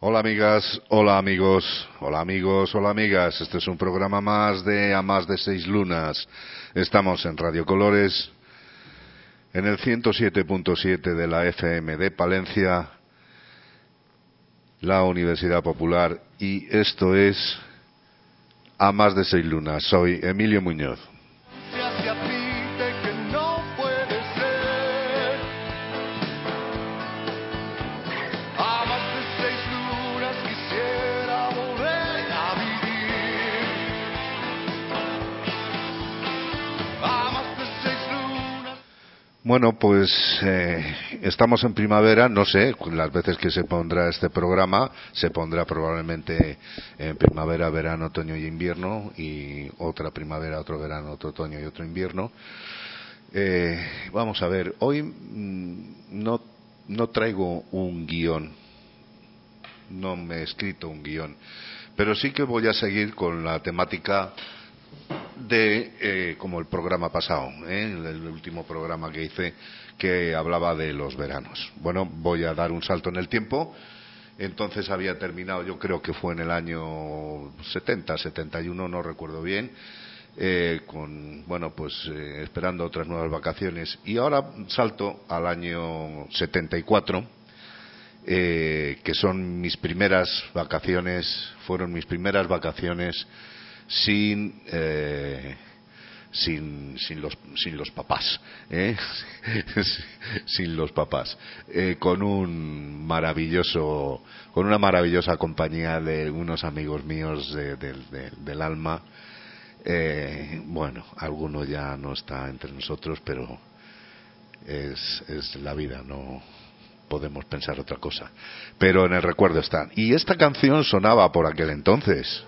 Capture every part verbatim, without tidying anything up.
Hola amigas, hola amigos, hola amigos, hola amigas. Este es un programa más de A Más de Seis Lunas. Estamos en Radio Colores, en el ciento siete punto siete de la F M de Palencia, la Universidad Popular, y esto es A Más de Seis Lunas. Soy Emilio Muñoz. Bueno, pues eh, estamos en primavera, no sé, las veces que se pondrá este programa, se pondrá probablemente en primavera, verano, otoño y invierno, y otra primavera, otro verano, otro otoño y otro invierno. Eh, vamos a ver, hoy mmm, no, no traigo un guión, no me he escrito un guión, pero sí que voy a seguir con la temática de eh, como el programa pasado, ¿eh? el, el último programa que hice, que hablaba de los veranos. Bueno, voy a dar un salto en el tiempo. Entonces había terminado, yo creo que fue en el año setenta, setenta y uno, no recuerdo bien, eh, con, bueno, pues eh, esperando otras nuevas vacaciones, y ahora salto al año setenta y cuatro, eh, que son mis primeras vacaciones, fueron mis primeras vacaciones sin eh, sin sin los sin los papás, ¿eh? sin los papás, eh, con un maravilloso con una maravillosa compañía de unos amigos míos de, de, de, del alma. Eh, bueno, alguno ya no está entre nosotros, pero es es la vida, no podemos pensar otra cosa, pero en el recuerdo están. Y esta canción sonaba por aquel entonces.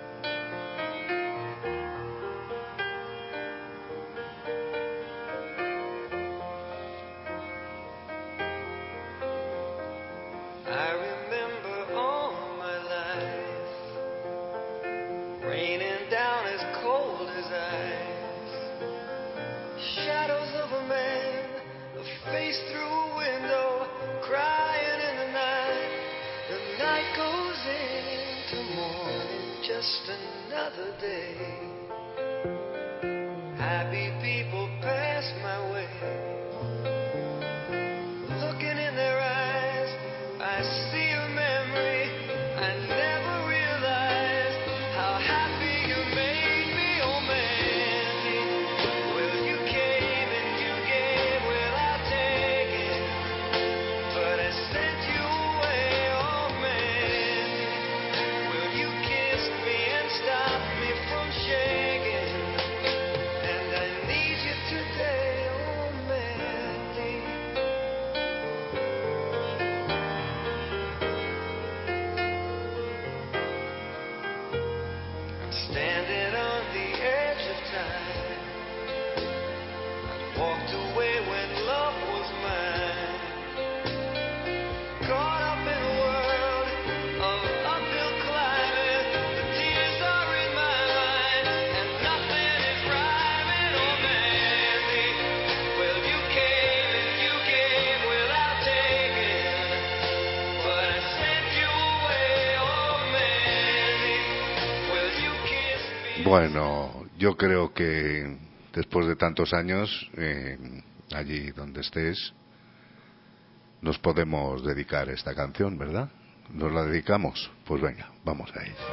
Bueno, yo creo que después de tantos años, eh, allí donde estés, nos podemos dedicar esta canción, ¿verdad? ¿Nos la dedicamos? Pues venga, vamos a ello.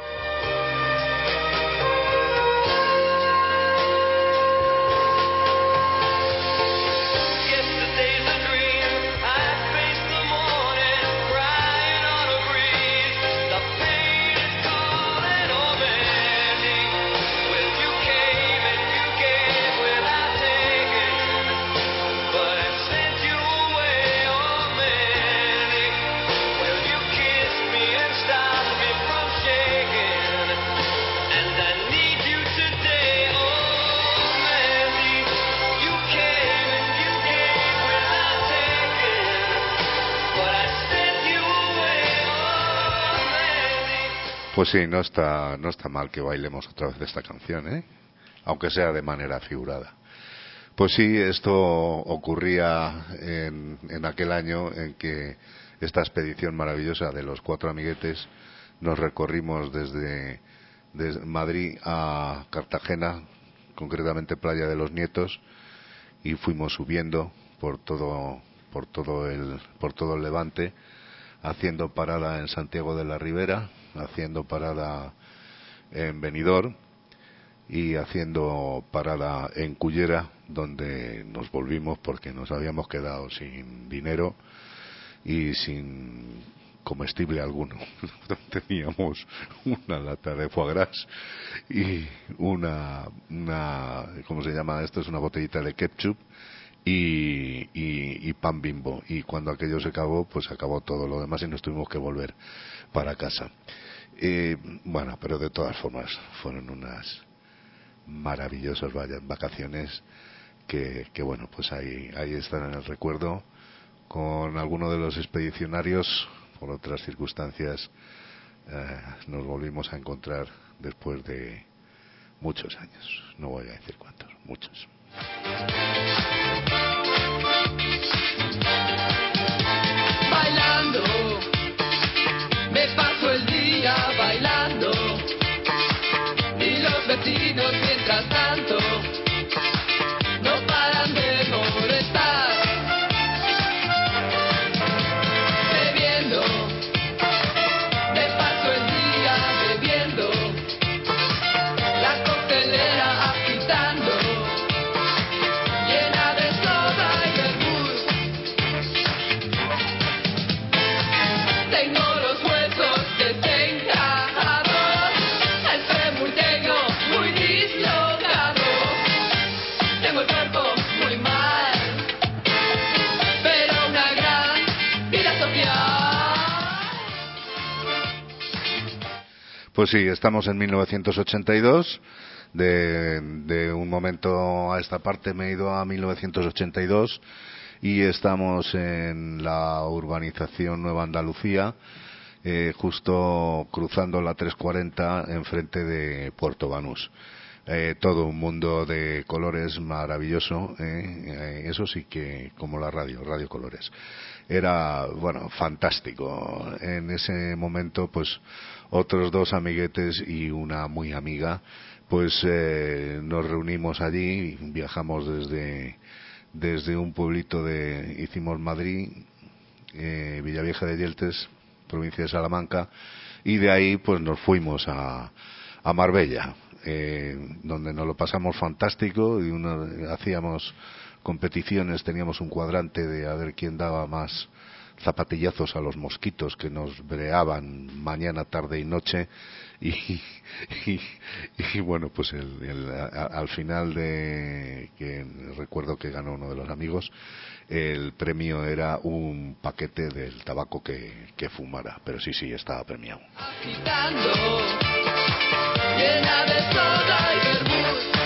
Pues sí, no está, no está mal que bailemos otra vez esta canción, ¿eh? Aunque sea de manera figurada. Pues sí, esto ocurría en, en aquel año en que esta expedición maravillosa de los cuatro amiguetes. Nos recorrimos desde, desde Madrid a Cartagena, concretamente Playa de los Nietos, y fuimos subiendo por todo por todo el por todo el Levante, haciendo parada en Santiago de la Ribera, haciendo parada en Benidorm y haciendo parada en Cullera, donde nos volvimos porque nos habíamos quedado sin dinero y sin comestible alguno. Teníamos una lata de foie gras y una, una ¿cómo se llama esto? Es una botellita de ketchup y, y, y pan Bimbo. Y cuando aquello se acabó, pues acabó todo lo demás y nos tuvimos que volver para casa. Eh, bueno, pero de todas formas fueron unas maravillosas vacaciones que, que bueno, pues ahí, ahí están en el recuerdo. Con alguno de los expedicionarios, por otras circunstancias, eh, nos volvimos a encontrar después de muchos años. No voy a decir cuántos, muchos. Bailando, me paso el día bailando, y los vecinos mientras tanto no paran de molestar. Bebiendo, me paso el día bebiendo, la coctelera agitando, llena de soda y vermouth. Tengo los huesos desencajados, el fémur tengo muy dislocado, tengo el cuerpo muy mal, pero una gran vida social. Pues sí, estamos en mil novecientos ochenta y dos. De, de un momento a esta parte me he ido a mil novecientos ochenta y dos y estamos en la urbanización Nueva Andalucía, eh, justo cruzando la trescientos cuarenta enfrente de Puerto Banús. Eh, todo un mundo de colores maravilloso, eh, eh, eso sí que como la radio, Radio Colores. Era, bueno, fantástico. En ese momento, pues, otros dos amiguetes y una muy amiga, pues eh, nos reunimos allí, viajamos desde, desde un pueblito de, hicimos Madrid, eh, Villavieja de Yeltes, provincia de Salamanca, y de ahí pues nos fuimos a, a Marbella, eh, donde nos lo pasamos fantástico y uno, hacíamos competiciones, teníamos un cuadrante de a ver quién daba más zapatillazos a los mosquitos que nos breaban mañana, tarde y noche y, y, y bueno, pues el, el, a, al final de que recuerdo que ganó uno de los amigos, el premio era un paquete del tabaco que, que fumara, pero sí, sí, estaba premiado. Agitando, llena de soda y vermouth.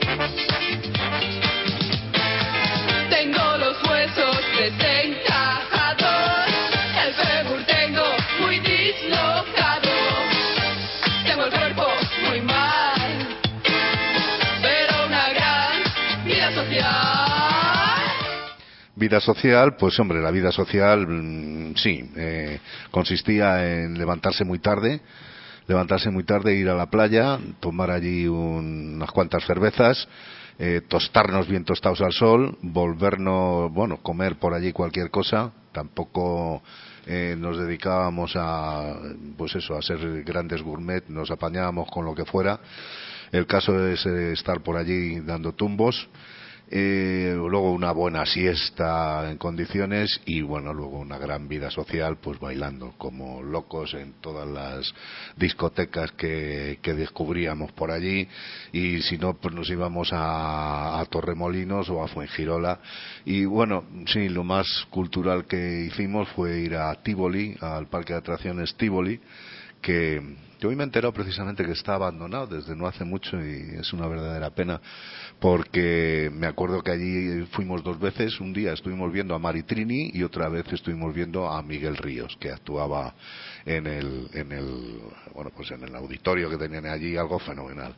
Tengo los huesos desencajados, el fémur tengo muy dislocado, tengo el cuerpo muy mal, pero una gran vida social. Vida social, pues hombre, la vida social, mmm, sí, eh, consistía en levantarse muy tarde, levantarse muy tarde, ir a la playa, tomar allí un, unas cuantas cervezas, eh, tostarnos bien tostados al sol, volvernos, bueno, comer por allí cualquier cosa, tampoco eh, nos dedicábamos a, pues eso, a ser grandes gourmet, nos apañábamos con lo que fuera. El caso es eh, estar por allí dando tumbos. Eh, luego una buena siesta en condiciones y bueno, luego una gran vida social, pues bailando como locos en todas las discotecas que, que descubríamos por allí, y si no pues nos íbamos a, a Torremolinos o a Fuengirola. Y bueno, sí, lo más cultural que hicimos fue ir a Tívoli, al parque de atracciones Tívoli, que yo hoy me he enterado precisamente que está abandonado desde no hace mucho y es una verdadera pena, porque me acuerdo que allí fuimos dos veces. Un día estuvimos viendo a Maritrini y otra vez estuvimos viendo a Miguel Ríos, que actuaba en el, en el, bueno, pues en el auditorio que tenían allí, algo fenomenal.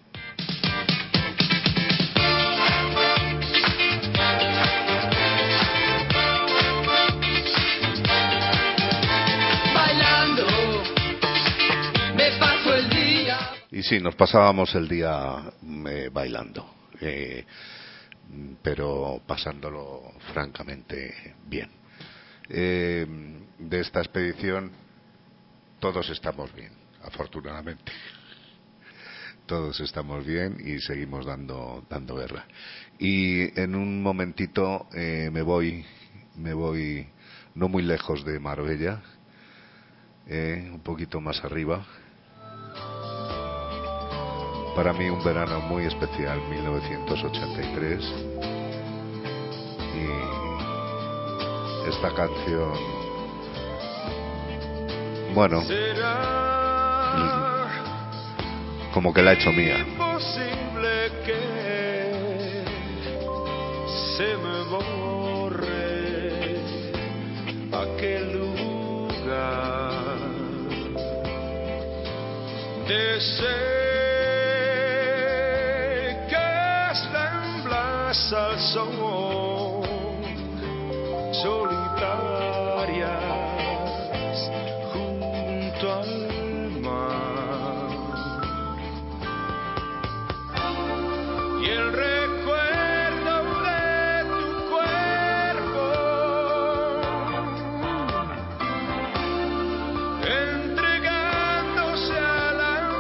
sí, nos pasábamos el día eh, bailando, eh, pero pasándolo francamente bien. Eh, de esta expedición todos estamos bien, afortunadamente. Todos estamos bien y seguimos dando dando guerra. Y en un momentito eh, me voy me voy no muy lejos de Marbella, eh, un poquito más arriba. Para mí un verano muy especial, mil novecientos ochenta y tres. Y esta canción, bueno, como que la he hecho mía. Imposible que se me borre aquel lugar de ser que remblanza al sol, solitarias junto al mar. Y el recuerdo de tu cuerpo entregándose al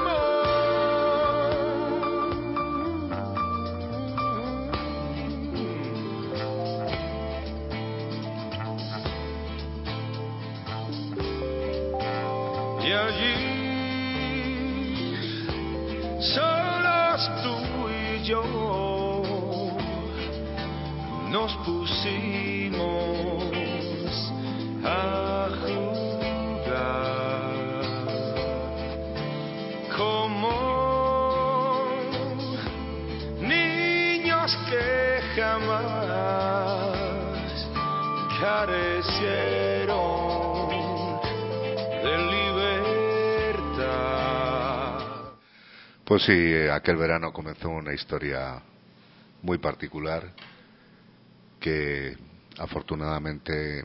amor. Y allí solos tú y yo nos pusimos a jugar como niños que jamás carecieron de libertad. Pues sí, aquel verano comenzó una historia muy particular que afortunadamente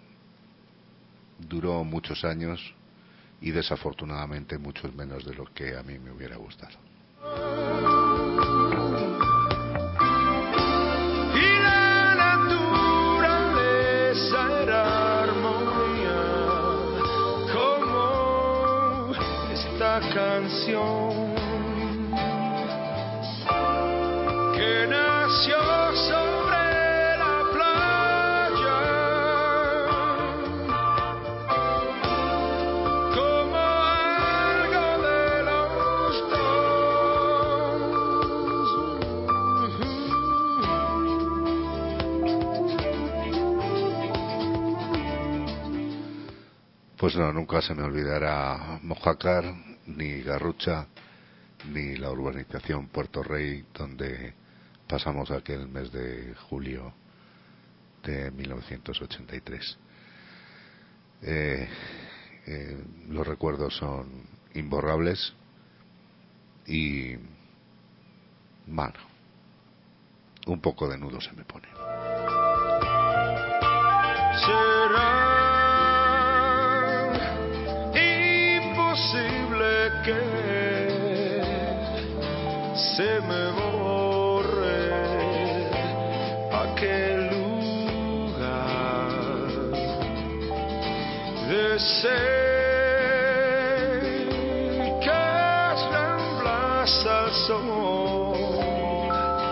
duró muchos años y desafortunadamente muchos menos de lo que a mí me hubiera gustado. Y la naturaleza era armonía, como esta canción que nació sobre la playa, como algo de los dos. Pues no, nunca se me olvidará Mojácar, ni Garrucha, ni la urbanización Puerto Rey, donde pasamos aquel mes de julio de mil novecientos ochenta y tres. Eh, eh, los recuerdos son imborrables y, mano, un poco de nudo se me pone. Será imposible que se me borre aquel lugar de ser que reemplaza al sol,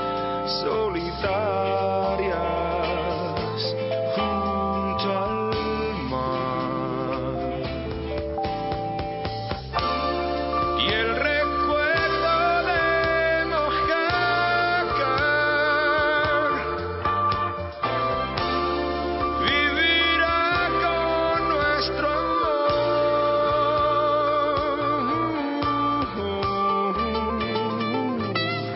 solitarias junto al mar. Y el recuerdo de Mojácar vivirá con nuestro amor.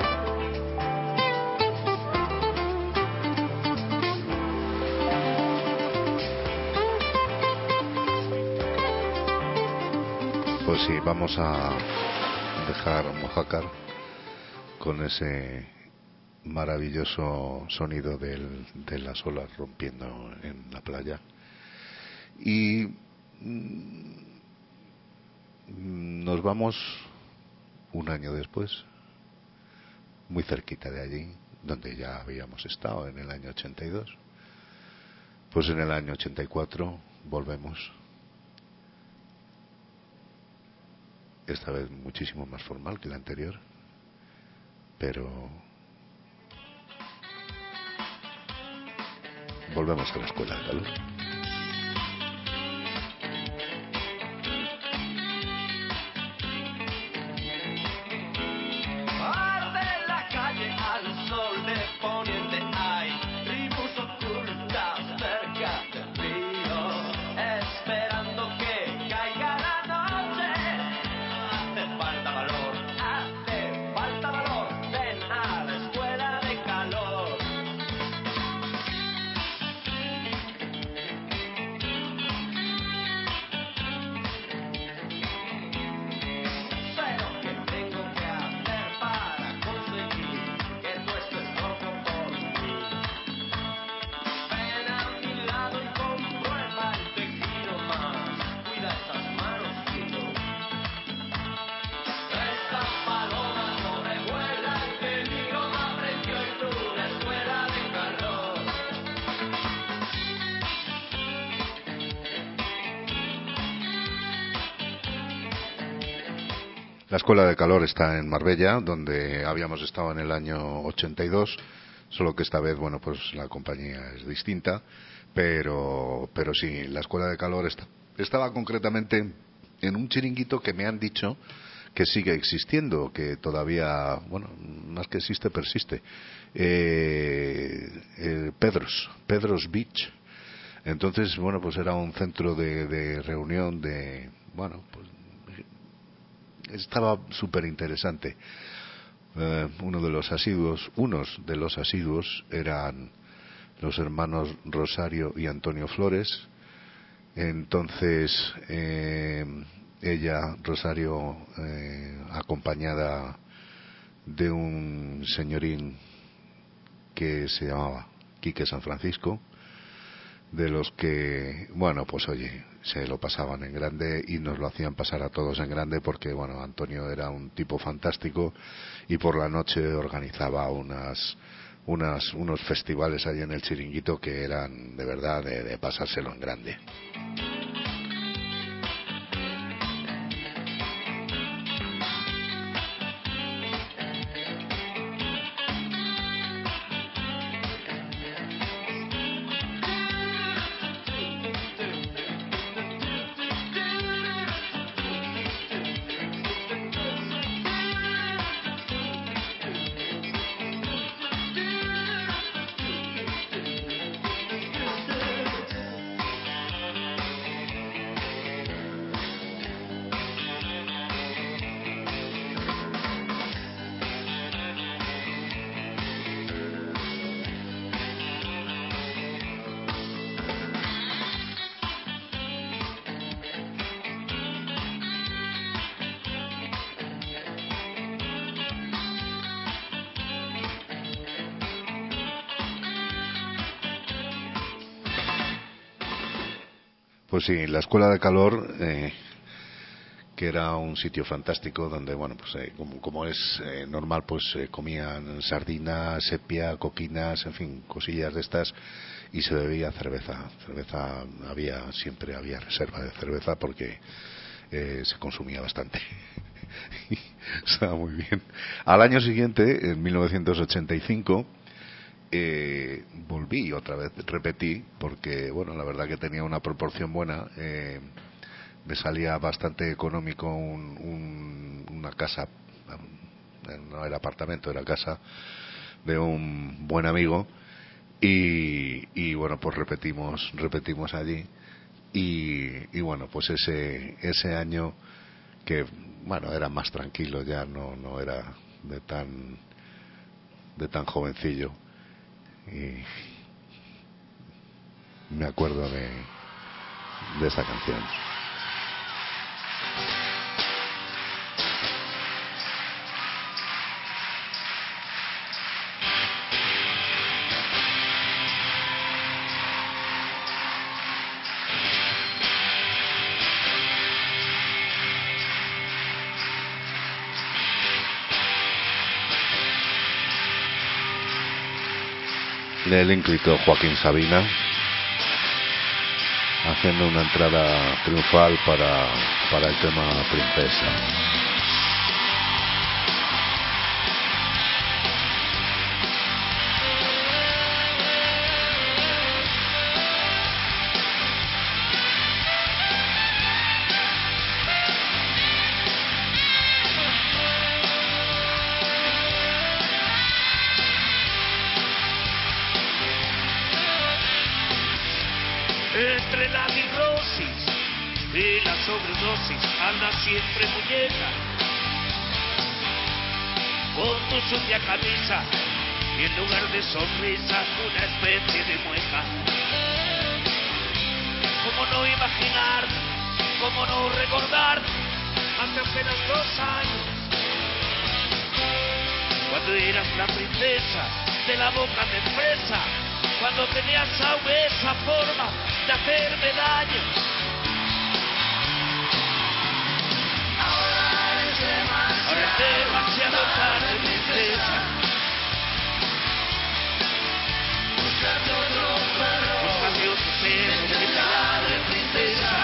Pues sí, vamos a dejar Mojácar con ese maravilloso sonido del, de las olas rompiendo en la playa. Y mm, nos vamos un año después, muy cerquita de allí, donde ya habíamos estado en el año ochenta y dos, pues en el año ochenta y cuatro volvemos, esta vez muchísimo más formal que la anterior, pero volvemos a la Escuela de Calor. Arde la calle al sol de poniente, hay tribus ocultas cerca del río, esperando que caiga la noche. Hace falta valor, hace falta valor, ven a la Escuela de Calor. Pero ¿qué tengo que hacer para conseguir que tú estés loco por mí? Ven a mi lado y comprueba el tejido más. Cuida esas manos, chico. Esta paloma sobrevuela el peligro, me aprendió y tú la Escuela de Calor. La Escuela de Calor está en Marbella, donde habíamos estado en el año ochenta y dos, solo que esta vez, bueno, pues la compañía es distinta, pero, pero sí, la Escuela de Calor está, estaba concretamente en un chiringuito que me han dicho que sigue existiendo, que todavía, bueno, más que existe, persiste. Eh, eh, Pedros, Pedros Beach. Entonces, bueno, pues era un centro de, de reunión de, bueno, pues estaba súper interesante. Eh, uno de los asiduos, unos de los asiduos eran los hermanos Rosario y Antonio Flores. Entonces, eh, ella, Rosario, eh, acompañada de un señorín que se llamaba Quique San Francisco, de los que, bueno, pues oye, se lo pasaban en grande y nos lo hacían pasar a todos en grande porque, bueno, Antonio era un tipo fantástico y por la noche organizaba unas, unas, unos festivales ahí en el chiringuito que eran de verdad de, de pasárselo en grande. Pues sí, la Escuela de Calor, eh, que era un sitio fantástico donde, bueno, pues eh, como, como es eh, normal, pues eh, comían sardinas, sepia, coquinas, en fin, cosillas de estas, y se bebía cerveza. Cerveza había, siempre había reserva de cerveza porque eh, se consumía bastante. Estaba muy bien. Al año siguiente, en mil novecientos ochenta y cinco, Eh, volví otra vez, repetí, porque bueno, la verdad que tenía una proporción buena, eh, me salía bastante económico un, un, una casa, no era apartamento, era casa de un buen amigo y, y bueno, pues repetimos, repetimos allí y, y bueno, pues ese, ese año que bueno, era más tranquilo ya, no, no era de tan, de tan jovencillo. Y me acuerdo de, de esa canción. el ínclito Joaquín Sabina, haciendo una entrada triunfal para, para el tema Princesa. Entre la fibrosis y la sobredosis anda siempre muñeca, con tu sucia camisa y en lugar de sonrisa una especie de mueca. ¿Cómo no imaginar, cómo no recordar, hace apenas dos años, cuando eras la princesa de la boca de fresa, cuando tenías aún esa forma de hacerme daño? Ahora es demasiado, ahora es demasiado tarde, princesa. Búscate otro perro, búscate otro perro que te ladre, princesa.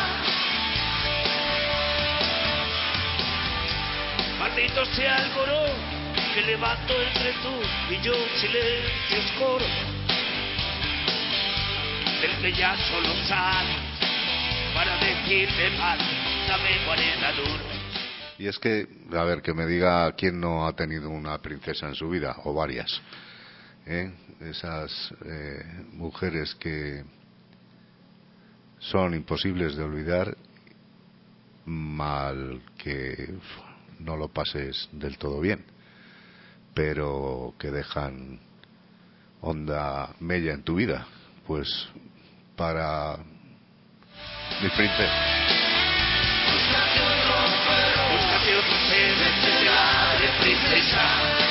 Maldito sea el coro que levanto entre tú y yo, silencios coro del que ya solo sale para decirte mal, dame cuarenta duros. Y es que, a ver, que me diga quién no ha tenido una princesa en su vida, o varias, ¿eh? Esas eh, mujeres que son imposibles de olvidar, mal que no lo pases del todo bien, pero que dejan honda mella en tu vida. Pues para mi princesa. Búscate otro perro, búscate otro perro que te ladre, princesa.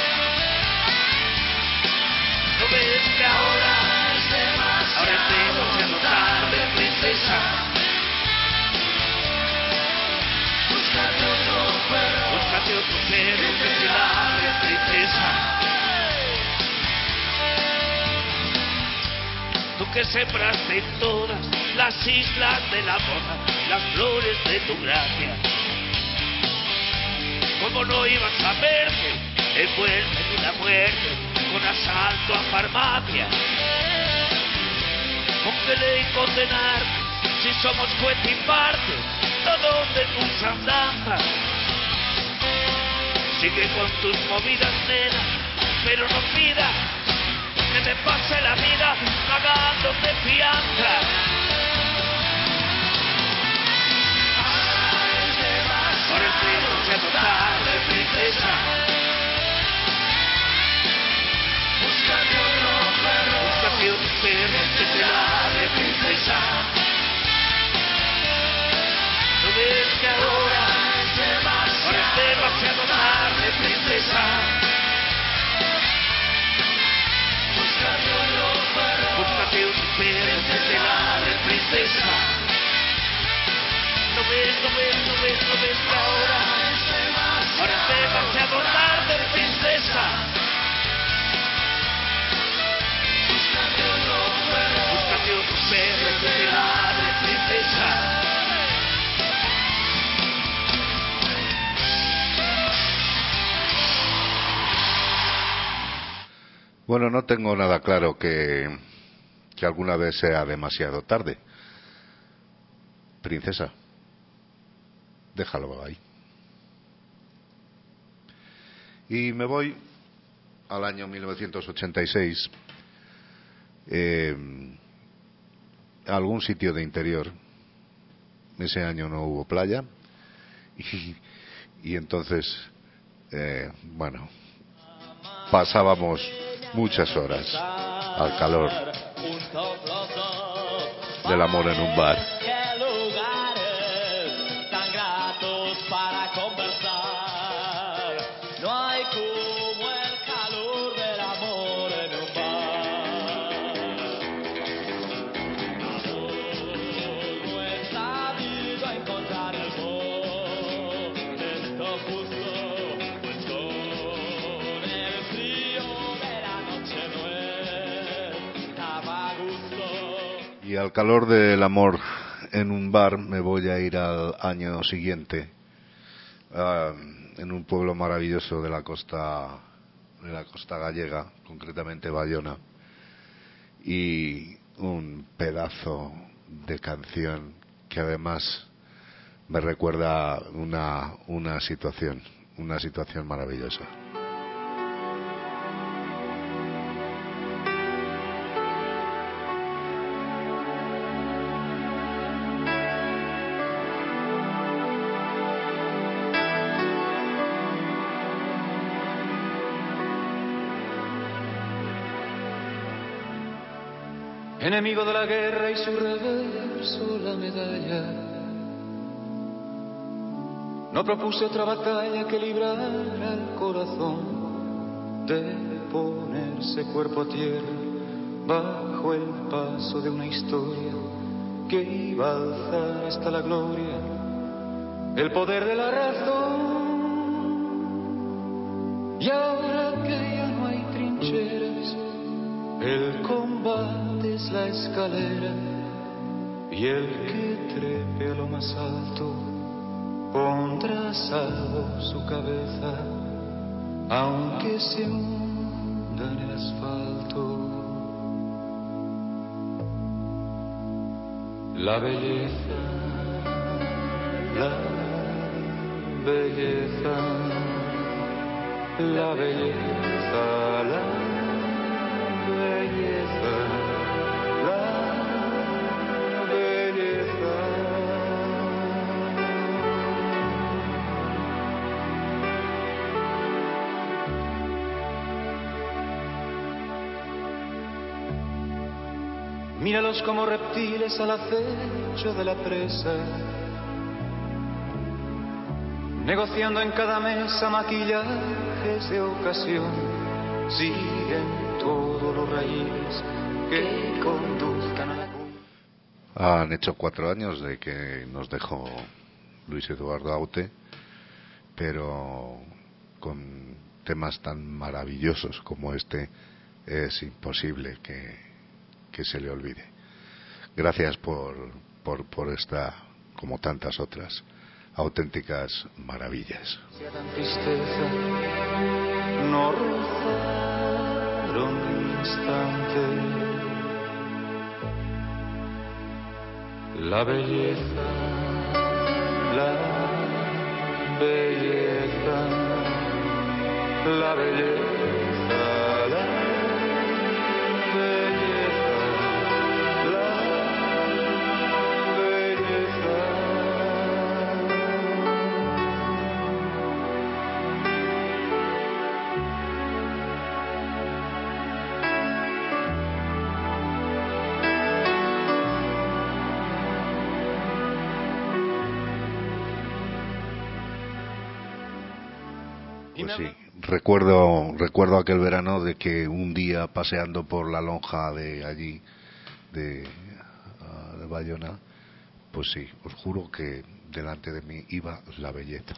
¿No ves que ahora es demasiado, ahora es demasiado tarde, princesa? Búscate otro perro, búscate otro perro que te ladre, princesa. Tú que sembraste en todas las islas de la moda las flores de tu gracia, ¿cómo no ibas a verte envuelta en una muerte con asalto a farmacia? ¿Con qué ley condenarte si somos juez y parte todos de tus andanzas? Sigue con tus movidas, nena, pero no pidas que te pase la vida pagándote fianza. Ahora es demasiado tarde, princesa. Búscate otro perro, búscate otro perro que te ladre, princesa. ¿No ves que ahora es demasiado, ahora es demasiado tarde, princesa? Búscate otro perro, búscate otro perro que te ladre, princesa. No ves, no ves, no ves, no ves que ahora es demasiado, ahora es demasiado tarde, princesa. Búscate otro perro, búscate otro perro que te ladre, princesa. Bueno, no tengo nada claro que, que alguna vez sea demasiado tarde. Princesa, déjalo ahí. Y me voy al año mil novecientos ochenta y seis, eh, a algún sitio de interior. Ese año no hubo playa y, y entonces, eh, bueno, pasábamos muchas horas al calor del amor en un bar. al calor del amor en un bar me voy a ir al año siguiente, uh, en un pueblo maravilloso de la costa de la costa gallega, concretamente Bayona, y un pedazo de canción que además me recuerda una una situación, una situación maravillosa. Enemigo de la guerra y su reverso la medalla. No propuse otra batalla que librar al corazón de ponerse cuerpo a tierra bajo el paso de una historia que iba a alzar hasta la gloria el poder de la razón. Y ahora que ya no hay trincheras, el combate es la escalera, y el que trepe a lo más alto pondrá a salvo su cabeza, aunque se hunda en el asfalto. La belleza, la belleza, la belleza, la belleza, la belleza. Míralos como reptiles al acecho de la presa, negociando en cada mesa maquillajes de ocasión. Siguen todos los raíles que conduzcan a la... Han hecho cuatro años de que nos dejó Luis Eduardo Aute, pero con temas tan maravillosos como este es imposible que, que se le olvide. Gracias por, por, por esta, como tantas otras, auténticas maravillas. Tan tristeza, no rozaron un instante la belleza, la belleza, la belleza, la belleza, la belleza. Pues sí, recuerdo, recuerdo aquel verano de que un día paseando por la lonja de allí, de, uh, de Bayona, pues sí, os juro que delante de mí iba la belleza.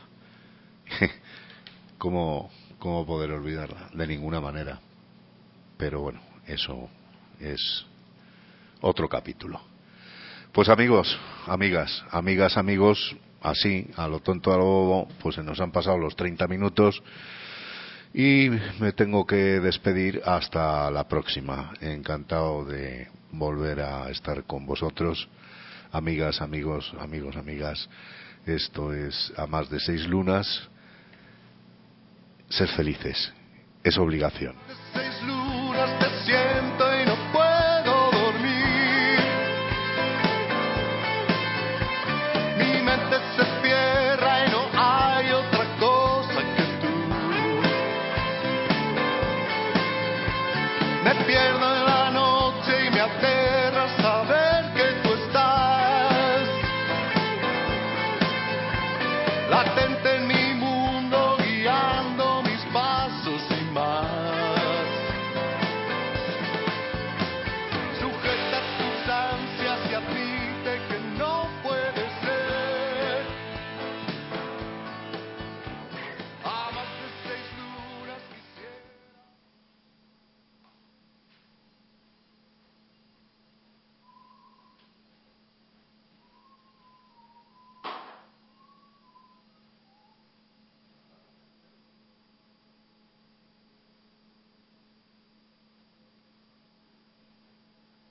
¿Cómo, cómo poder olvidarla? De ninguna manera. Pero bueno, eso es otro capítulo. Pues amigos, amigas, amigas, amigos, así, a lo tonto, a lo bobo, pues se nos han pasado los treinta minutos y me tengo que despedir hasta la próxima. Encantado de volver a estar con vosotros, amigas, amigos, amigos, amigas. Esto es A Más de Seis Lunas. Ser felices es obligación.